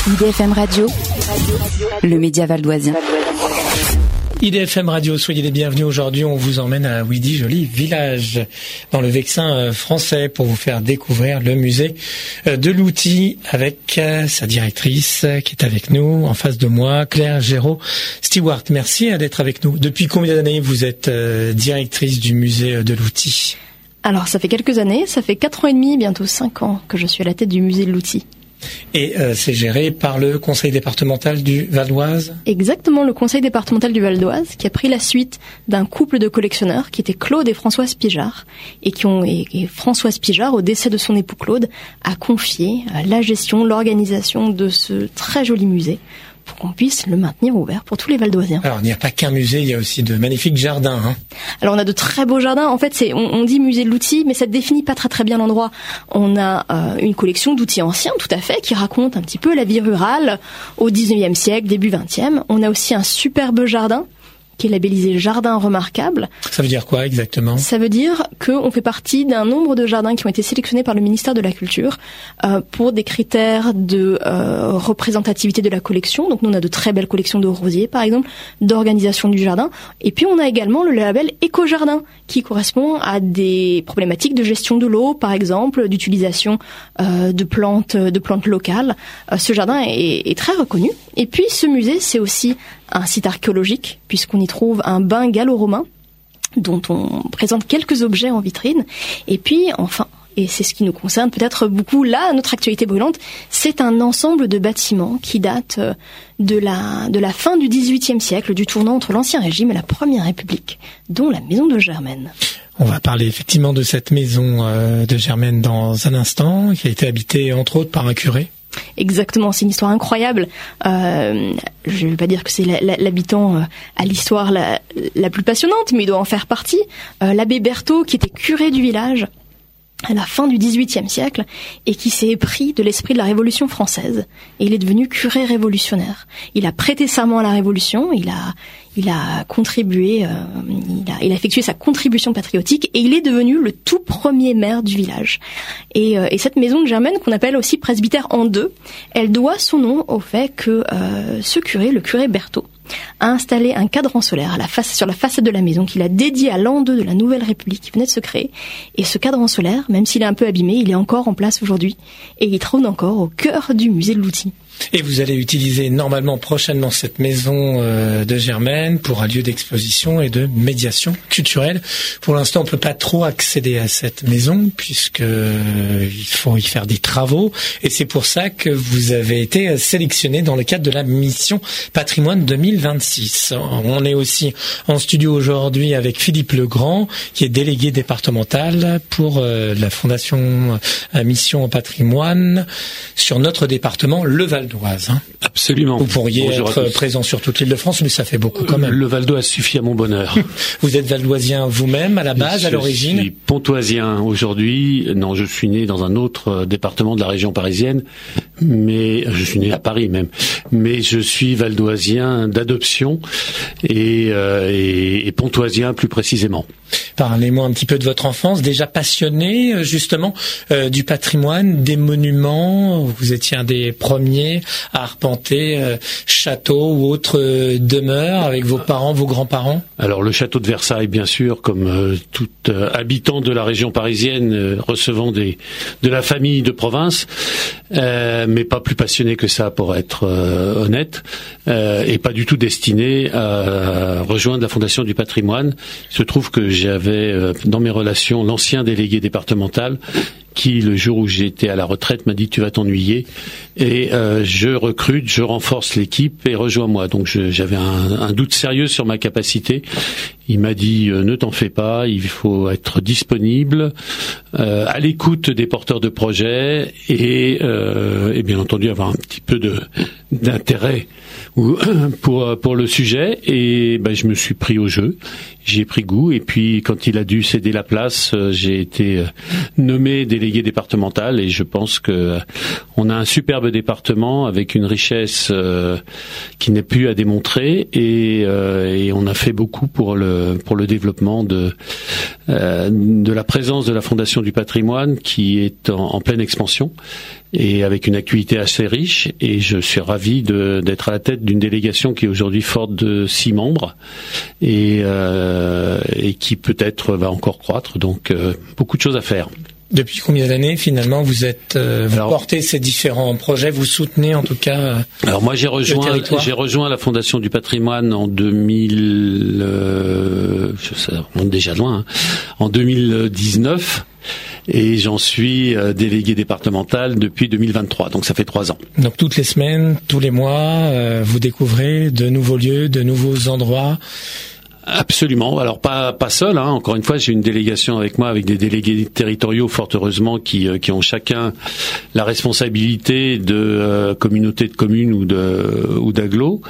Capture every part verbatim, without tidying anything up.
I D F M Radio, le média valdoisien. I D F M Radio, soyez les bienvenus. Aujourd'hui, on vous emmène à Ouidy, joli village dans le Vexin français pour vous faire découvrir le musée de l'outil avec sa directrice qui est avec nous en face de moi, Claire Géraud-Stewart. Merci d'être avec nous. Depuis combien d'années vous êtes directrice du musée de l'outil ? Alors, ça fait quelques années, ça fait quatre ans et demi, bientôt cinq ans que je suis à la tête du musée de l'outil. Et euh, c'est géré par le conseil départemental du Val d'Oise ? Exactement, le conseil départemental du Val d'Oise, qui a pris la suite d'un couple de collectionneurs qui étaient Claude et Françoise Pijard, et qui ont et, et Françoise Pijard, au décès de son époux Claude, a confié euh, la gestion, l'organisation de ce très joli musée, pour qu'on puisse le maintenir ouvert pour tous les Valdoisiens. Alors, il n'y a pas qu'un musée, il y a aussi de magnifiques jardins. Hein. Alors, on a de très beaux jardins. En fait, c'est on, on dit musée de l'outil, mais ça ne définit pas très très bien l'endroit. On a euh, une collection d'outils anciens, tout à fait, qui raconte un petit peu la vie rurale au dix-neuvième siècle, début vingtième. On a aussi un superbe jardin qui est labellisé Jardin Remarquable. Ça veut dire quoi exactement ? Ça veut dire qu'on fait partie d'un nombre de jardins qui ont été sélectionnés par le ministère de la Culture euh, pour des critères de euh, représentativité de la collection. Donc nous, on a de très belles collections de rosiers, par exemple, d'organisation du jardin. Et puis on a également le label Éco-Jardin, qui correspond à des problématiques de gestion de l'eau, par exemple, d'utilisation euh, de plantes, de plantes locales. Euh, ce jardin est, est très reconnu. Et puis ce musée, c'est aussi un site archéologique, puisqu'on y trouve un bain gallo-romain, dont on présente quelques objets en vitrine. Et puis, enfin, et c'est ce qui nous concerne peut-être beaucoup là, notre actualité brûlante, c'est un ensemble de bâtiments qui datent de la, de la fin du dix-huitième siècle, du tournant entre l'Ancien Régime et la Première République, dont la maison de Germaine. On va parler effectivement de cette maison de Germaine dans un instant, qui a été habitée entre autres par un curé. Exactement, c'est une histoire incroyable. Euh, je ne vais pas dire que c'est la, la, l'habitant euh, à l'histoire la, la plus passionnante, mais il doit en faire partie. Euh, l'abbé Berthaud, qui était curé du village à la fin du dix-huitième siècle et qui s'est épris de l'esprit de la Révolution française. Et il est devenu curé révolutionnaire. Il a prêté serment à la Révolution, il a, il a contribué, euh, il, a, il a effectué sa contribution patriotique et il est devenu le tout premier maire du village. Et, euh, et cette maison de Germaine, qu'on appelle aussi presbytère en deux, elle doit son nom au fait que euh, ce curé, le curé Berthaud, a installé un cadran solaire à la face, sur la façade de la maison qu'il a dédié à l'an deux de la Nouvelle République qui venait de se créer. Et ce cadran solaire, même s'il est un peu abîmé, il est encore en place aujourd'hui et il trône encore au cœur du musée de l'outil. Et vous allez utiliser normalement prochainement cette maison euh, de Germaine pour un lieu d'exposition et de médiation culturelle. Pour l'instant, on peut pas trop accéder à cette maison puisque euh, il faut y faire des travaux. Et c'est pour ça que vous avez été sélectionné dans le cadre de la mission Patrimoine deux mille vingt-six. On est aussi en studio aujourd'hui avec Philippe Legrand, qui est délégué départemental pour euh, la Fondation euh, Mission Patrimoine sur notre département, le Val d'Oise. Hein. Absolument. Vous pourriez Bonjour être présent sur toute l'île de France, mais ça fait beaucoup quand même. Le Val d'Oise suffit à mon bonheur. Vous êtes valdoisien vous-même, à la base, je à l'origine ? Je suis pontoisien aujourd'hui. Non, je suis né dans un autre département de la région parisienne, mais je suis né à Paris même. Mais je suis valdoisien d'adoption et, euh, et, et pontoisien plus précisément. Parlez-moi un petit peu de votre enfance, déjà passionné justement euh, du patrimoine, des monuments. Vous étiez un des premiers à arpenter euh, châteaux ou autres euh, demeures avec vos parents, vos grands-parents. Alors le château de Versailles, bien sûr, comme euh, tout euh, habitant de la région parisienne euh, recevant des de la famille de province, euh, mais pas plus passionné que ça pour être euh, honnête, euh, et pas du tout destiné à rejoindre la Fondation du Patrimoine. Il se trouve que j'avais euh, dans mes relations l'ancien délégué départemental qui, le jour où j'étais à la retraite, m'a dit « tu vas t'ennuyer » et euh, je recrute, je renforce l'équipe et rejoins-moi. Donc je, j'avais un, un doute sérieux sur ma capacité. Il m'a dit euh, « ne t'en fais pas, il faut être disponible, euh, à l'écoute des porteurs de projets et, euh, et bien entendu avoir un petit peu de d'intérêt pour pour le sujet ». Et ben, je me suis pris au jeu, j'ai pris goût et puis quand il a dû céder la place, j'ai été nommé délégué départemental et je pense que on a un superbe département avec une richesse euh, qui n'est plus à démontrer et, euh, et on a fait beaucoup pour le pour le développement de euh, de la présence de la Fondation du Patrimoine qui est en, en pleine expansion et avec une activité assez riche. Et je suis ravi de, d'être à la tête d'une délégation qui est aujourd'hui forte de six membres et, euh, et qui peut-être va encore croître. Donc euh, beaucoup de choses à faire. Depuis combien d'années finalement vous êtes euh, vous alors, portez ces différents projets, vous soutenez en tout cas euh, alors moi j'ai rejoint j'ai rejoint la Fondation du Patrimoine en deux mille euh, je sais, on est déjà loin hein, en deux mille dix-neuf et j'en suis euh, délégué départemental depuis deux mille vingt-trois, donc ça fait trois ans. Donc toutes les semaines, tous les mois, euh, vous découvrez de nouveaux lieux, de nouveaux endroits. Absolument. Alors pas pas seul. Hein. Encore une fois, j'ai une délégation avec moi, avec des délégués territoriaux, fort heureusement, qui qui ont chacun la responsabilité de euh, communauté de communes ou de ou d'agglos.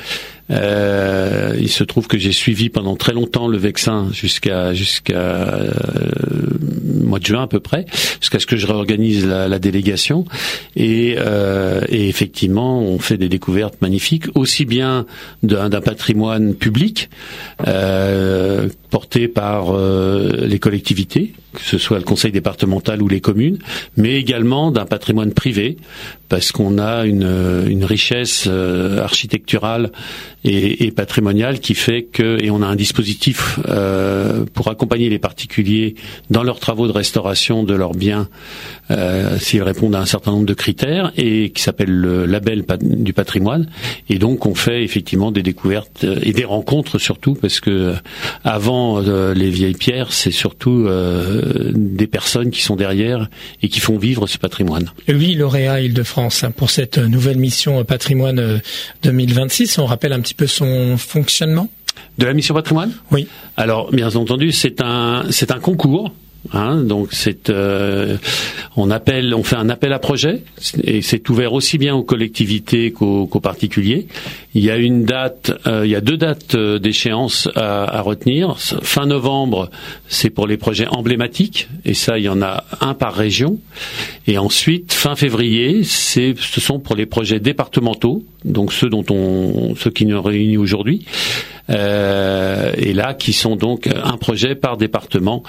Euh, il se trouve que j'ai suivi pendant très longtemps le Vexin jusqu'à jusqu'à euh, mois de juin à peu près, jusqu'à ce que je réorganise la, la délégation. Et, euh, et effectivement, on fait des découvertes magnifiques, aussi bien d'un, d'un patrimoine public euh, porté par euh, les collectivités, que ce soit le conseil départemental ou les communes, mais également d'un patrimoine privé, parce qu'on a une, une richesse euh, architecturale et, et patrimoniale qui fait que, et on a un dispositif euh, pour accompagner les particuliers dans leurs travaux de restauration de leurs biens, euh, s'ils répondent à un certain nombre de critères, et qui s'appelle le label du patrimoine. Et donc on fait effectivement des découvertes et des rencontres surtout, parce que avant euh, les vieilles pierres, c'est surtout euh, des personnes qui sont derrière et qui font vivre ce patrimoine. Oui, lauréat Île-de-France pour cette nouvelle mission patrimoine deux mille vingt-six. On rappelle un petit peu son fonctionnement. De la mission patrimoine ? Oui. Alors, bien entendu, c'est un c'est un concours. Hein, donc c'est euh, on appelle on fait un appel à projet et c'est ouvert aussi bien aux collectivités qu'aux, qu'aux particuliers. Il y a une date, euh, il y a deux dates d'échéance à, à retenir. Fin novembre, c'est pour les projets emblématiques et ça il y en a un par région. Et ensuite fin février, c'est ce sont pour les projets départementaux, donc ceux dont on ceux qui nous réunissent aujourd'hui. Euh, et là, qui sont donc un projet par département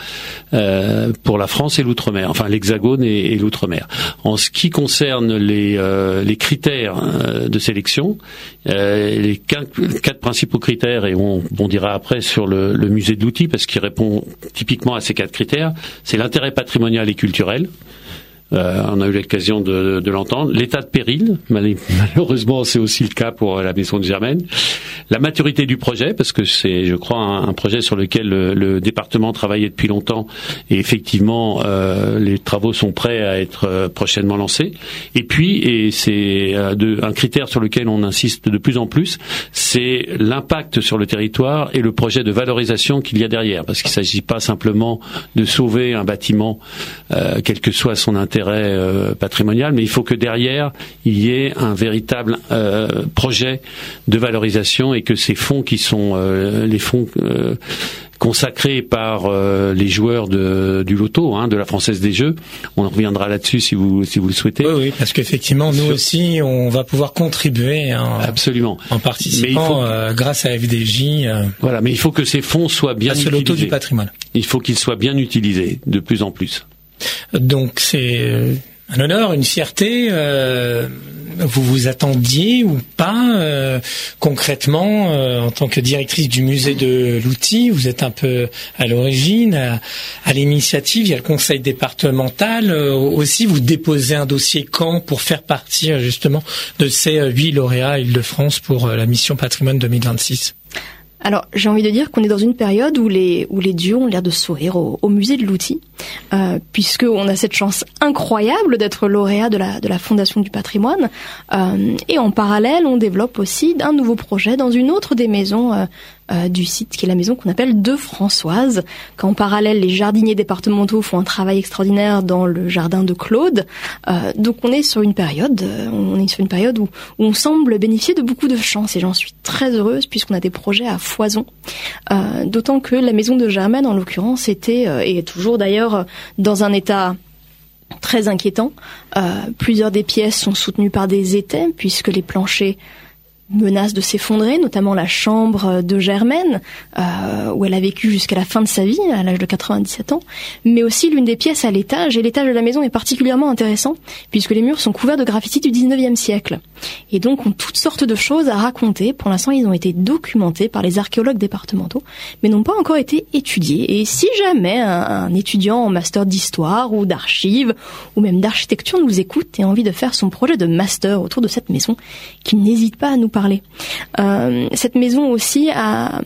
euh, pour la France et l'outre-mer, enfin l'Hexagone et, et l'outre-mer. En ce qui concerne les, euh, les critères euh, de sélection, euh, les quatre, quatre principaux critères, et on, on dira après sur le, le musée de l'outil, parce qu'il répond typiquement à ces quatre critères, c'est l'intérêt patrimonial et culturel. Euh, on a eu l'occasion de, de, de l'entendre. L'état de péril, malheureusement, c'est aussi le cas pour la maison de Germaine. La maturité du projet, parce que c'est, je crois, un, un projet sur lequel le, le département travaillait depuis longtemps, et effectivement, euh, les travaux sont prêts à être euh, prochainement lancés. Et puis, et c'est euh, de, un critère sur lequel on insiste de plus en plus, c'est l'impact sur le territoire et le projet de valorisation qu'il y a derrière, parce qu'il ne s'agit pas simplement de sauver un bâtiment, euh, quel que soit son intérêt Euh, patrimonial, mais il faut que derrière il y ait un véritable euh, projet de valorisation et que ces fonds qui sont euh, les fonds euh, consacrés par euh, les joueurs de, du loto, hein, de la Française des Jeux. On reviendra là-dessus si vous si vous le souhaitez. Oui, oui, parce qu'effectivement, nous aussi, on va pouvoir contribuer. Hein, absolument. En participant faut, euh, grâce à F D J. Euh, voilà, mais il faut que ces fonds soient bien utilisés. À ce loto du patrimoine. Il faut qu'ils soient bien utilisés de plus en plus. Donc c'est un honneur, une fierté. Euh, vous vous attendiez ou pas euh, concrètement euh, en tant que directrice du musée de l'outil, vous êtes un peu à l'origine, à, à l'initiative. Il y a le conseil départemental euh, aussi. Vous déposez un dossier quand pour faire partie justement de ces huit lauréats Île-de-France pour euh, la mission patrimoine deux mille vingt-six. Alors, j'ai envie de dire qu'on est dans une période où les où les dieux ont l'air de sourire au, au musée de l'outil, euh, puisque on a cette chance incroyable d'être lauréat de la de la Fondation du Patrimoine, euh, et en parallèle, on développe aussi un nouveau projet dans une autre des maisons euh, euh, du site, qui est la maison qu'on appelle de Françoise. Qu'en parallèle, les jardiniers départementaux font un travail extraordinaire dans le jardin de Claude. Euh, donc, on est sur une période, euh, on est sur une période où, où on semble bénéficier de beaucoup de chance, et j'en suis très heureuse puisqu'on a des projets à foison. Euh, d'autant que la maison de Germaine, en l'occurrence, était euh, et est toujours d'ailleurs dans un état très inquiétant. Euh, plusieurs des pièces sont soutenues par des étais, puisque les planchers menacent de s'effondrer, notamment la chambre de Germaine, euh, où elle a vécu jusqu'à la fin de sa vie, à l'âge de quatre-vingt-dix-sept ans, mais aussi l'une des pièces à l'étage, et l'étage de la maison est particulièrement intéressant, puisque les murs sont couverts de graffitis du dix-neuvième siècle, et donc ont toutes sortes de choses à raconter. Pour l'instant, ils ont été documentés par les archéologues départementaux, mais n'ont pas encore été étudiés, et si jamais un, un étudiant en master d'histoire, ou d'archives, ou même d'architecture nous écoute et a envie de faire son projet de master autour de cette maison, qu'il n'hésite pas à nous parler. Parler. Euh, cette maison aussi a,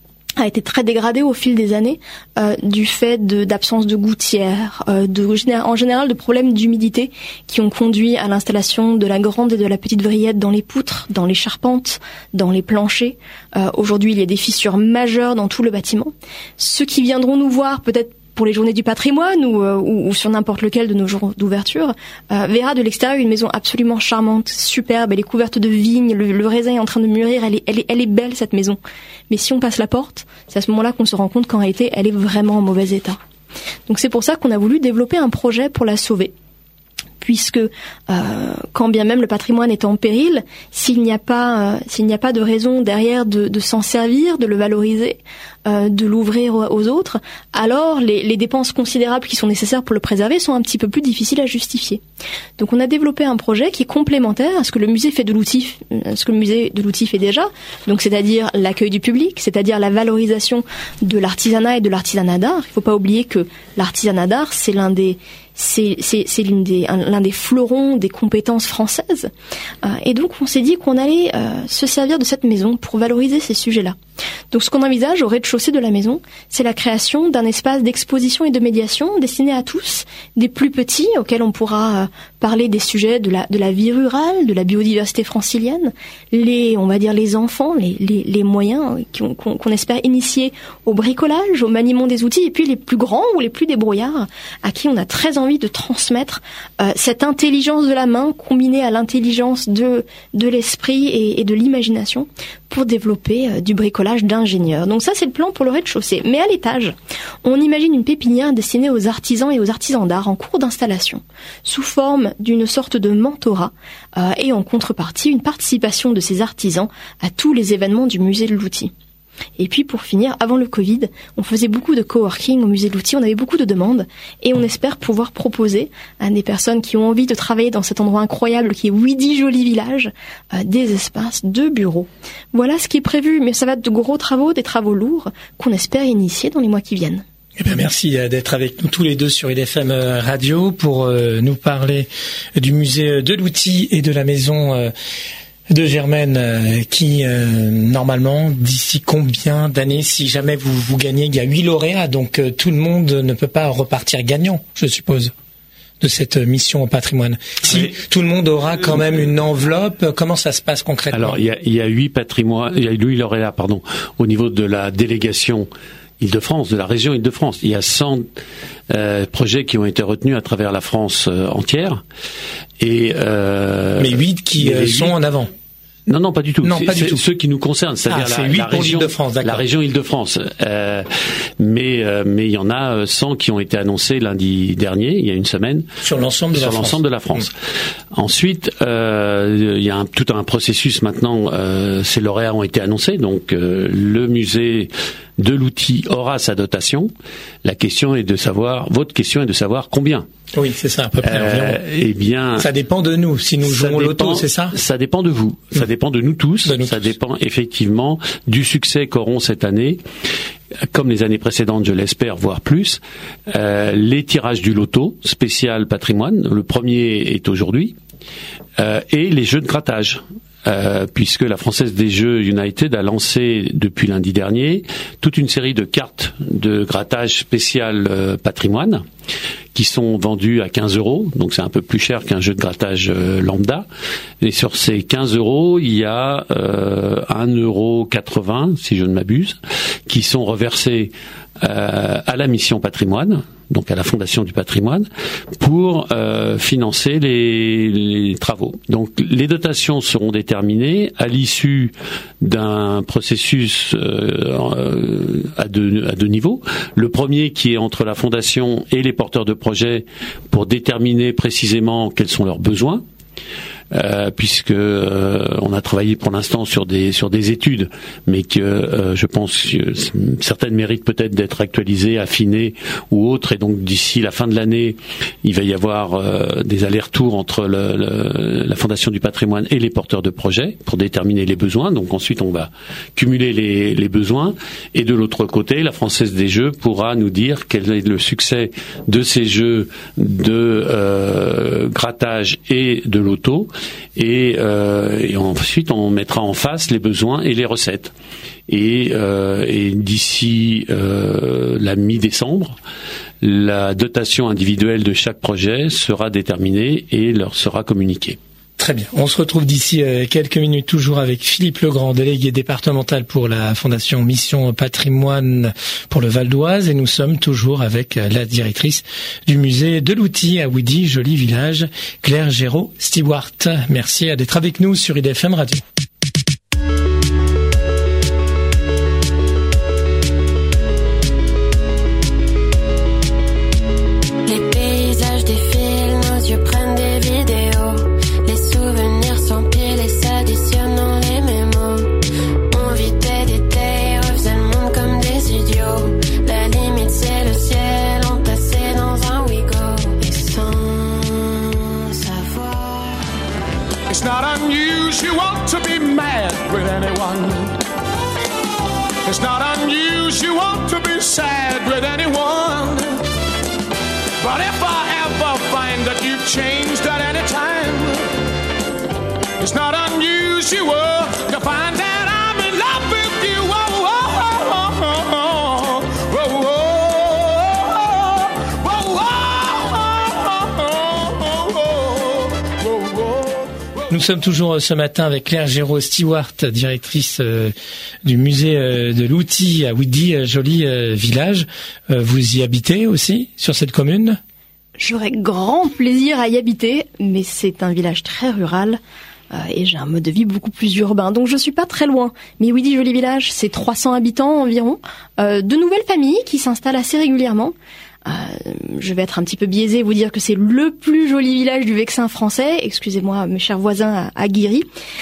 a été très dégradée au fil des années euh, du fait de, d'absence de gouttières, euh, de, en général de problèmes d'humidité qui ont conduit à l'installation de la grande et de la petite vrillette dans les poutres, dans les charpentes, dans les planchers. Euh, aujourd'hui, il y a des fissures majeures dans tout le bâtiment. Ceux qui viendront nous voir, peut-être pour les journées du patrimoine ou, euh, ou, ou sur n'importe lequel de nos jours d'ouverture, euh, verra de l'extérieur une maison absolument charmante, superbe. Elle est couverte de vignes, le, le raisin est en train de mûrir, elle est, elle est, elle est belle cette maison. Mais si on passe la porte, c'est à ce moment-là qu'on se rend compte qu'en réalité, elle est vraiment en mauvais état. Donc c'est pour ça qu'on a voulu développer un projet pour la sauver. Puisque euh, quand bien même le patrimoine est en péril, s'il n'y a pas euh, s'il n'y a pas de raison derrière de, de s'en servir, de le valoriser, euh, de l'ouvrir aux autres, alors les, les dépenses considérables qui sont nécessaires pour le préserver sont un petit peu plus difficiles à justifier. Donc on a développé un projet qui est complémentaire à ce que le musée fait de l'outil, ce que le musée de l'outil fait déjà, donc c'est-à-dire l'accueil du public, c'est-à-dire la valorisation de l'artisanat et de l'artisanat d'art. Il ne faut pas oublier que l'artisanat d'art, c'est l'un des C'est, c'est, c'est l'une des, un, l'un des fleurons des compétences françaises. Euh, et donc, on s'est dit qu'on allait euh, se servir de cette maison pour valoriser ces sujets-là. Donc, ce qu'on envisage au rez-de-chaussée de la maison, c'est la création d'un espace d'exposition et de médiation destiné à tous, des plus petits, auxquels on pourra euh, parler des sujets de la, de la vie rurale, de la biodiversité francilienne, les, on va dire, les enfants, les, les, les moyens qu'on, qu'on, qu'on espère initier au bricolage, au maniement des outils, et puis les plus grands ou les plus débrouillards, à qui on a très envie de transmettre euh, cette intelligence de la main combinée à l'intelligence de de l'esprit et, et de l'imagination pour développer euh, du bricolage d'ingénieur. Donc ça, c'est le plan pour le rez-de-chaussée. Mais à l'étage, on imagine une pépinière destinée aux artisans et aux artisans d'art en cours d'installation, sous forme d'une sorte de mentorat euh, et en contrepartie, une participation de ces artisans à tous les événements du musée de l'outil. Et puis pour finir, avant le Covid, on faisait beaucoup de coworking au musée de l'outil, on avait beaucoup de demandes et on espère pouvoir proposer à des personnes qui ont envie de travailler dans cet endroit incroyable qui est Ouidy Joli Village, euh, des espaces de bureaux. Voilà ce qui est prévu, mais ça va être de gros travaux, des travaux lourds qu'on espère initier dans les mois qui viennent. Eh bien, merci d'être avec nous tous les deux sur I D F M Radio pour euh, nous parler du musée de l'outil et de la maison euh, de Germaine euh, qui, euh, normalement, d'ici combien d'années, si jamais vous, vous gagnez, il y a huit lauréats, donc euh, tout le monde ne peut pas repartir gagnant, je suppose, de cette mission au patrimoine. Si oui. Tout le monde aura quand même une enveloppe, comment ça se passe concrètement? Alors, il y a, il y a huit patrimoines, il y a huit lauréats, pardon, au niveau de la délégation Île-de-France, de la région Île-de-France. Il y a cent euh, projets qui ont été retenus à travers la France euh, entière. Et euh, mais huit qui euh, sont en avant. Non, non, pas du tout. Non, c'est, pas du c'est tout. Ceux qui nous concernent, c'est-à-dire ah, la, c'est la région Île-de-France, d'accord. La région Île-de-France. Euh, mais euh, mais il y en a cent qui ont été annoncés lundi dernier, il y a une semaine, sur l'ensemble de sur la France. l'ensemble de la France. Mmh. Ensuite, euh, il y a un, tout un processus maintenant. Euh, ces lauréats ont été annoncés, donc euh, le musée de l'outil aura sa dotation. La question est de savoir, votre question est de savoir combien. Oui, c'est ça, à peu près. Euh, eh bien, ça dépend de nous. Si nous jouons l'auto, c'est ça? Ça dépend de vous. Mmh. Ça dépend de nous tous. De nous ça tous. dépend effectivement du succès qu'auront cette année, comme les années précédentes, je l'espère, voire plus. Euh, les tirages du loto spécial patrimoine. Le premier est aujourd'hui, euh, et les jeux de grattage. Euh, puisque la Française des Jeux United a lancé depuis lundi dernier toute une série de cartes de grattage spécial euh, patrimoine qui sont vendues à quinze euros, donc c'est un peu plus cher qu'un jeu de grattage euh, lambda. Et sur ces quinze euros, il y a euh, un euro quatre-vingts, si je ne m'abuse, qui sont reversés euh, à la mission patrimoine, donc à la Fondation du patrimoine, pour euh, financer les, les travaux. Donc les dotations seront déterminées à l'issue d'un processus euh, à, deux, à deux niveaux. Le premier qui est entre la Fondation et les porteurs de projets pour déterminer précisément quels sont leurs besoins. euh, puisque euh, on a travaillé pour l'instant sur des sur des études, mais que euh, je pense que certaines méritent peut-être d'être actualisées, affinées ou autres, et donc d'ici la fin de l'année, il va y avoir euh, des allers-retours entre le, le, la Fondation du patrimoine et les porteurs de projets pour déterminer les besoins. Donc ensuite, on va cumuler les, les besoins, et de l'autre côté, la Française des Jeux pourra nous dire quel est le succès de ces jeux de euh, grattage et de loto, et, euh, et ensuite on mettra en face les besoins et les recettes. Et, euh, et d'ici euh, la mi-décembre, la dotation individuelle de chaque projet sera déterminée et leur sera communiquée. Très bien. On se retrouve d'ici quelques minutes toujours avec Philippe Legrand, délégué départemental pour la Fondation Mission Patrimoine pour le Val d'Oise, et nous sommes toujours avec la directrice du musée de l'outil à Ouidy, joli village, Claire Géraud-Stewart. Merci d'être avec nous sur I D F M Radio. It's not unusual to be mad with anyone. It's not unusual to be sad with anyone. But if I ever find that you've changed at any time, it's not unusual to find that I'm in love with you. Oh, oh, oh, oh, oh, oh, oh, oh. Nous sommes toujours ce matin avec Claire Géraud-Stewart, directrice euh, du musée euh, de l'outil à Ouidy, euh, joli euh, village. Euh, vous y habitez aussi, sur cette commune ? J'aurais grand plaisir à y habiter, mais c'est un village très rural euh, et j'ai un mode de vie beaucoup plus urbain, donc je suis pas très loin. Mais Ouidy, joli village, c'est trois cents habitants environ, euh, de nouvelles familles qui s'installent assez régulièrement. Euh, je vais être un petit peu biaisée et vous dire que c'est le plus joli village du Vexin français. Excusez-moi, mes chers voisins à, à Guiry.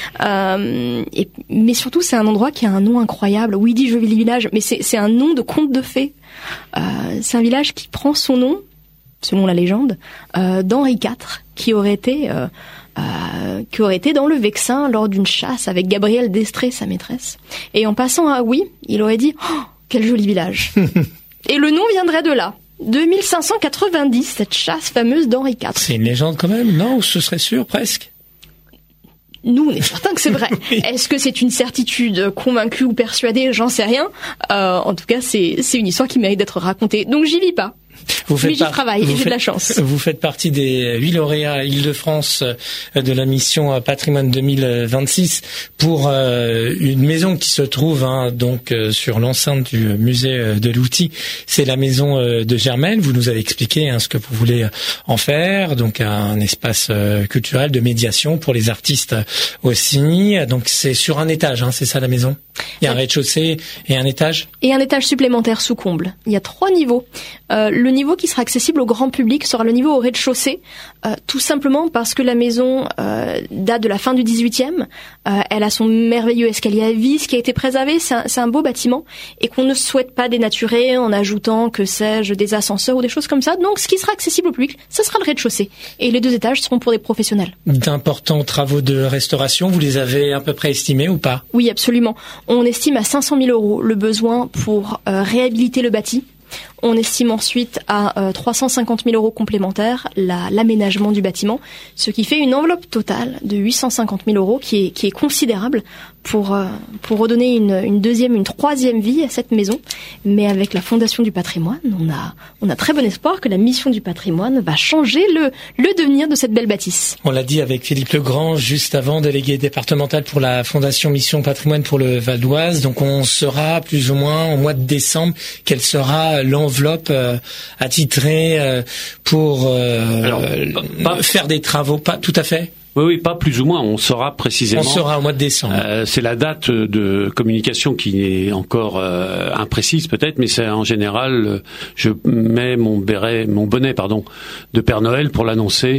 Euh, et, mais surtout, c'est un endroit qui a un nom incroyable. Ouidy, joli village, mais c'est, c'est un nom de conte de fées. Euh, c'est un village qui prend son nom, selon la légende, euh, d'Henri quatre, qui aurait été, euh, euh, qui aurait été dans le Vexin lors d'une chasse avec Gabrielle d'Estrée, sa maîtresse. Et en passant à Oui, il aurait dit oh, « quel joli village !» Et le nom viendrait de là. deux mille cinq cent quatre-vingt-dix, cette chasse fameuse d'Henri quatre. C'est une légende quand même, non ? Ce serait sûr, presque. Nous, on est certains que c'est vrai. Oui. Est-ce que c'est une certitude convaincue ou persuadée ? J'en sais rien. Euh, en tout cas, c'est, c'est une histoire qui mérite d'être racontée. Donc j'y vis pas. Vous faites Mais j'y par... travaille et j'ai faites... de la chance. Vous faites partie des huit lauréats Île-de-France de la mission Patrimoine deux mille vingt-six pour euh, une maison qui se trouve hein, donc euh, sur l'enceinte du musée de l'outil. C'est la maison euh, de Germaine. Vous nous avez expliqué hein, ce que vous voulez en faire. Donc un espace euh, culturel de médiation pour les artistes aussi. Donc c'est sur un étage, hein, c'est ça la maison ? Il y a un rez-de-chaussée et un étage ? Et un étage supplémentaire sous comble. Il y a trois niveaux. Euh, le niveau qui sera accessible au grand public sera le niveau au rez-de-chaussée, euh, tout simplement parce que la maison euh, date de la fin du dix-huitième. Euh, elle a son merveilleux escalier à vis qui a été préservé. C'est un, c'est un beau bâtiment et qu'on ne souhaite pas dénaturer en ajoutant, que sais-je, des ascenseurs ou des choses comme ça. Donc, ce qui sera accessible au public, ce sera le rez-de-chaussée. Et les deux étages seront pour des professionnels. D'importants travaux de restauration, vous les avez à peu près estimés ou pas ? Oui, absolument. On estime à cinq cent mille euros le besoin pour euh, réhabiliter le bâti. On estime ensuite à euh, trois cent cinquante mille euros complémentaires la, l'aménagement du bâtiment, ce qui fait une enveloppe totale de huit cent cinquante mille euros qui est, qui est considérable pour, euh, pour redonner une, une deuxième, une troisième vie à cette maison. Mais avec la Fondation du patrimoine, on a, on a très bon espoir que la mission du patrimoine va changer le, le devenir de cette belle bâtisse. On l'a dit avec Philippe Legrand juste avant, délégué départemental pour la Fondation Mission Patrimoine pour le Val d'Oise. Donc on sera plus ou moins au mois de décembre. Quelle sera l'enveloppe euh, attitrée euh, pour euh, Alors, pas, faire des travaux ? Pas tout à fait. Oui, oui, pas plus ou moins. On saura précisément. On saura au mois de décembre. Euh, c'est la date de communication qui est encore euh, imprécise peut-être, mais c'est en général, je mets mon béret, mon bonnet, pardon, de Père Noël pour l'annoncer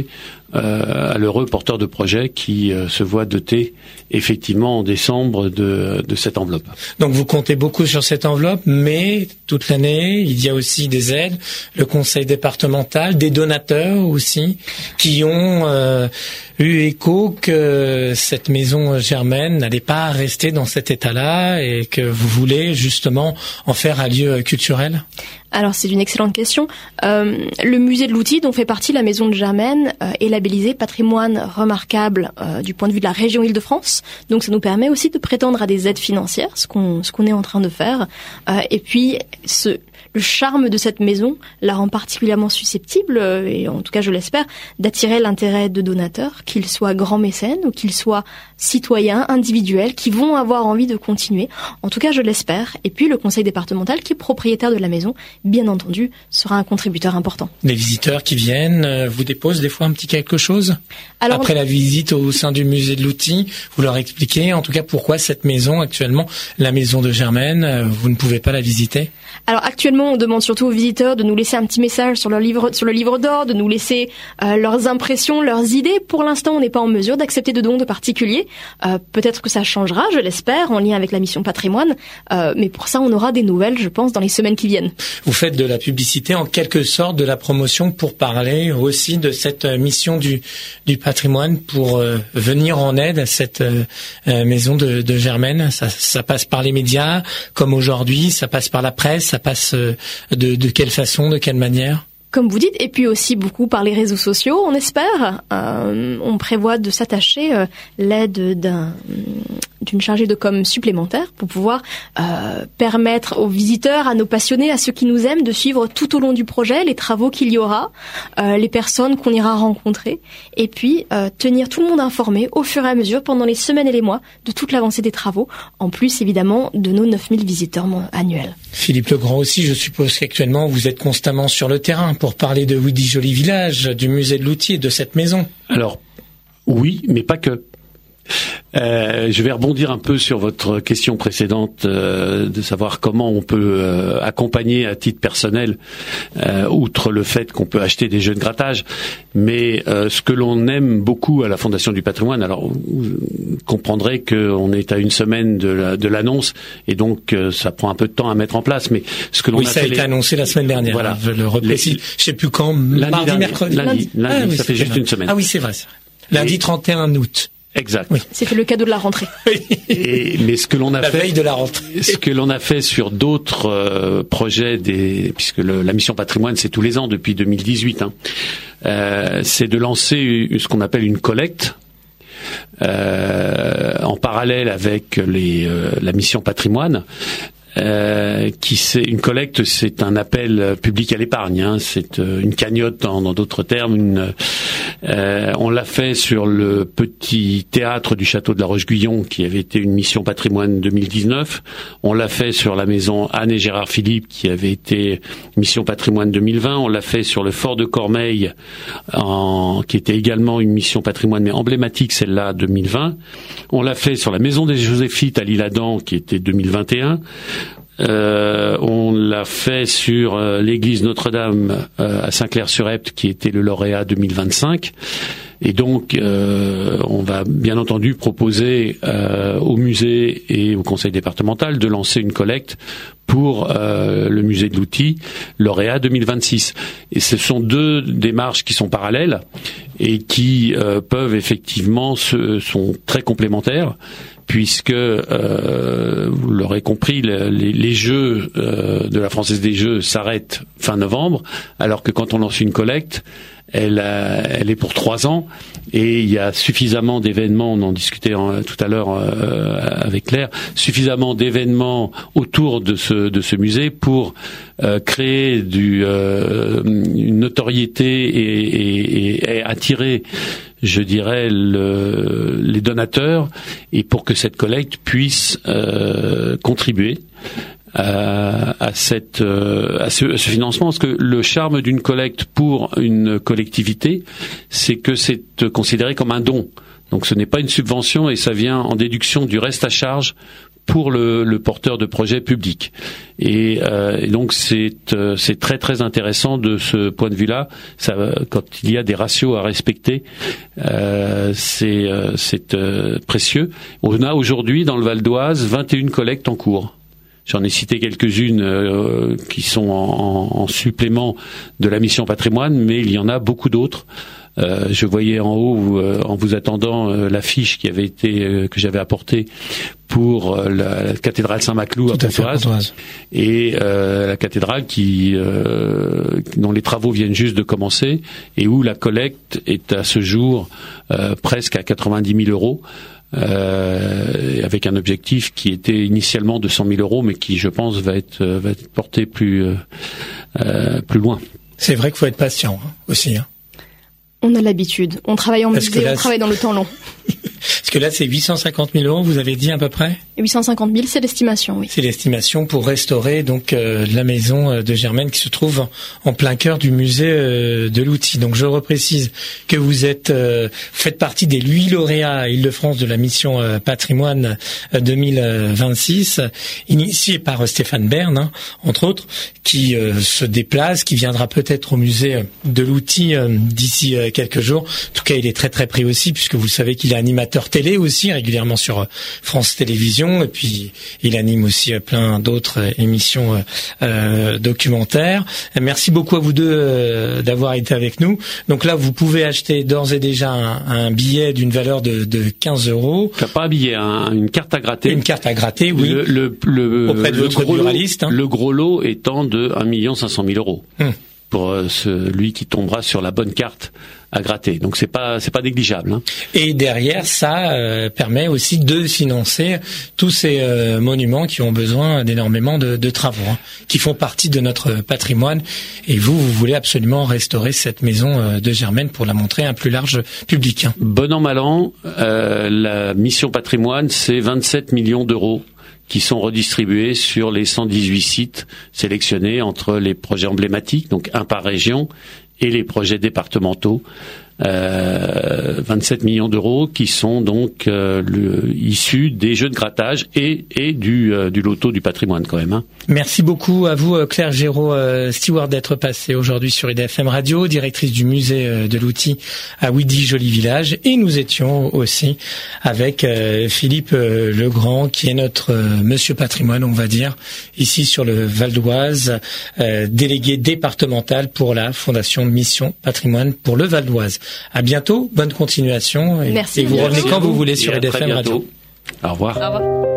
euh, à l'heureux porteur de projet qui euh, se voit doté effectivement en décembre de, de cette enveloppe. Donc vous comptez beaucoup sur cette enveloppe, mais toute l'année, il y a aussi des aides, le conseil départemental, des donateurs aussi, qui ont euh, eu écho que cette maison Germaine n'allait pas rester dans cet état-là et que vous voulez justement en faire un lieu culturel. Alors c'est une excellente question. Euh, le musée de l'outil dont fait partie la maison de Germaine euh, est labellisé patrimoine remarquable euh, du point de vue de la région Île-de-France. Donc ça nous permet aussi de prétendre à des aides financières, ce qu'on ce qu'on est en train de faire. Euh, et puis ce le charme de cette maison la rend particulièrement susceptible, euh, et en tout cas je l'espère, d'attirer l'intérêt de donateurs, qu'ils soient grands mécènes ou qu'ils soient citoyens, individuels, qui vont avoir envie de continuer. En tout cas je l'espère. Et puis le conseil départemental, qui est propriétaire de la maison, bien entendu, sera un contributeur important. Les visiteurs qui viennent euh, vous déposent des fois un petit quelque chose. Alors, après la visite au sein du musée de l'outil, vous leur expliquez en tout cas pourquoi cette maison actuellement, la maison de Germaine, euh, vous ne pouvez pas la visiter. Alors actuellement, on demande surtout aux visiteurs de nous laisser un petit message sur leur livre, sur le livre d'or, de nous laisser euh, leurs impressions, leurs idées. Pour l'instant, on n'est pas en mesure d'accepter de dons de particuliers. Euh, peut-être que ça changera, je l'espère, en lien avec la mission patrimoine. Euh, mais pour ça, on aura des nouvelles, je pense, dans les semaines qui viennent. Vous faites de la publicité, en quelque sorte de la promotion, pour parler aussi de cette mission du, du patrimoine, pour euh, venir en aide à cette euh, maison de, de Germaine. Ça, ça passe par les médias, comme aujourd'hui, ça passe par la presse, ça passe euh, de, de quelle façon, de quelle manière ? Comme vous dites, et puis aussi beaucoup par les réseaux sociaux, on espère. Euh, on prévoit de s'attacher euh, l'aide d'un, d'une chargée de com supplémentaire pour pouvoir euh, permettre aux visiteurs, à nos passionnés, à ceux qui nous aiment, de suivre tout au long du projet les travaux qu'il y aura, euh, les personnes qu'on ira rencontrer, et puis euh, tenir tout le monde informé au fur et à mesure pendant les semaines et les mois de toute l'avancée des travaux, en plus évidemment de nos neuf mille visiteurs annuels. Philippe Legrand aussi, je suppose qu'actuellement vous êtes constamment sur le terrain pour parler de Widy Joli Village, du musée de l'outil et de cette maison. Alors, oui, mais pas que. Euh, je vais rebondir un peu sur votre question précédente euh, de savoir comment on peut euh, accompagner à titre personnel, euh, outre le fait qu'on peut acheter des jeux de grattage, mais euh, ce que l'on aime beaucoup à la Fondation du Patrimoine, alors vous comprendrez qu'on est à une semaine de, la, de l'annonce et donc euh, ça prend un peu de temps à mettre en place, mais ce que l'on oui, a ça fait a été les... annoncé la semaine dernière, voilà. Hein, je le reprécise, les... je sais plus quand, lundi mardi, dernier. mercredi, lundi, lundi, lundi ah, oui, ça fait juste mal. Une semaine. Ah oui, c'est vrai, c'est vrai. Lundi et... trente et un août. Exact. Oui. C'était le cadeau de la rentrée. Et, mais ce que l'on a la fait, veille de la rentrée. Ce que l'on a fait sur d'autres euh, projets, des, puisque le, la mission patrimoine c'est tous les ans depuis deux mille dix-huit, hein, euh, c'est de lancer ce qu'on appelle une collecte. Euh, en parallèle avec les, euh, la mission patrimoine. Euh, qui c'est une collecte, c'est un appel public à l'épargne, hein, c'est euh, une cagnotte dans, dans d'autres termes. Une, euh, on l'a fait sur le petit théâtre du château de la Roche-Guyon, qui avait été une mission patrimoine deux mille dix-neuf. On l'a fait sur la maison Anne et Gérard Philippe, qui avait été mission patrimoine deux mille vingt. On l'a fait sur le fort de Cormeilles, en, qui était également une mission patrimoine, mais emblématique, celle-là, deux mille vingt. On l'a fait sur la maison des Joséphites à l'Isle-Adam, qui était deux mille vingt et un. Euh, on l'a fait sur euh, l'église Notre-Dame euh, à Saint-Clair-sur-Epte, qui était le lauréat deux mille vingt-cinq. Et donc, euh, on va bien entendu proposer euh, au musée et au conseil départemental de lancer une collecte pour euh, le musée de l'outil, lauréat deux mille vingt-six. Et ce sont deux démarches qui sont parallèles et qui euh, peuvent effectivement se, sont très complémentaires, puisque euh, vous l'aurez compris, les, les jeux euh, de la Française des Jeux s'arrêtent fin novembre, alors que quand on lance une collecte, elle, a, elle est pour trois ans, et il y a suffisamment d'événements, on en discutait en, tout à l'heure euh, avec Claire, suffisamment d'événements autour de ce, de ce musée pour euh, créer du, euh, une notoriété et, et, et attirer, je dirais, le, les donateurs, et pour que cette collecte puisse euh, contribuer à, à, cette, à, ce, à ce financement. Parce que le charme d'une collecte pour une collectivité, c'est que c'est considéré comme un don. Donc ce n'est pas une subvention et ça vient en déduction du reste à charge pour le, le porteur de projet public. Et, euh, et donc c'est euh, c'est très très intéressant de ce point de vue-là. Ça, quand il y a des ratios à respecter, euh, c'est euh, c'est euh, précieux. On a aujourd'hui dans le Val d'Oise vingt et une collectes en cours. J'en ai cité quelques-unes euh, qui sont en, en supplément de la mission patrimoine, mais il y en a beaucoup d'autres. Euh, je voyais en haut, euh, en vous attendant, euh, l'affiche qui avait été euh, que j'avais apportée pour euh, la, la cathédrale Saint-Maclou à Pontoise, et euh, la cathédrale qui euh, dont les travaux viennent juste de commencer et où la collecte est à ce jour euh, presque à quatre-vingt-dix mille euros. Euh, avec un objectif qui était initialement de cent mille euros, mais qui, je pense, va être va être porté plus euh, euh, plus loin. C'est vrai qu'il faut être patient hein, aussi. Hein. On a l'habitude. On travaille en musée, là, on travaille dans le temps long. Parce que là, c'est huit cent cinquante mille euros, vous avez dit à peu près ? huit cent cinquante mille, c'est l'estimation, oui. C'est l'estimation pour restaurer donc euh, la maison de Germaine qui se trouve en, en plein cœur du musée euh, de l'outil. Donc je reprécise que vous êtes euh, faites partie des huit lauréats à Île-de-France de la mission euh, patrimoine euh, deux mille vingt-six, initiée par euh, Stéphane Bern, hein, entre autres, qui euh, se déplace, qui viendra peut-être au musée de l'outil euh, d'ici euh, quelques jours. En tout cas, il est très très pris aussi, puisque vous savez qu'il est animateur télé aussi régulièrement sur France Télévisions, et puis il anime aussi plein d'autres émissions euh, documentaires. Merci beaucoup à vous deux euh, d'avoir été avec nous. Donc là, vous pouvez acheter d'ores et déjà un, un billet d'une valeur de, de quinze euros. Pas un billet, un, une carte à gratter. Une carte à gratter, oui. Le, le, le, auprès de le votre buraliste. Hein. Le gros lot étant de un million cinq cent mille euros. Hum. Pour euh, celui qui tombera sur la bonne carte à gratter. Donc c'est pas c'est pas négligeable. Hein. Et derrière, ça euh, permet aussi de financer tous ces euh, monuments qui ont besoin d'énormément de, de travaux, hein, qui font partie de notre patrimoine. Et vous, vous voulez absolument restaurer cette maison euh, de Germaine pour la montrer à un plus large public. Hein. Bon an mal an, euh, la mission patrimoine, c'est vingt-sept millions d'euros qui sont redistribués sur les cent dix-huit sites sélectionnés entre les projets emblématiques, donc un par région, et les projets départementaux. Euh, vingt-sept millions d'euros qui sont donc euh, le, issus des jeux de grattage et, et du, euh, du loto du patrimoine quand même. Hein. Merci beaucoup à vous Claire Géraud euh, Stewart d'être passée aujourd'hui sur I D F M Radio, directrice du musée euh, de l'outil à Ouidy Joli Village, et nous étions aussi avec euh, Philippe euh, Legrand qui est notre euh, monsieur patrimoine on va dire ici sur le Val d'Oise, euh, délégué départemental pour la Fondation Mission Patrimoine pour le Val d'Oise. À bientôt, bonne continuation et, Merci, et vous merci. revenez quand vous voulez sur I D F M Radio. Au revoir. Au revoir.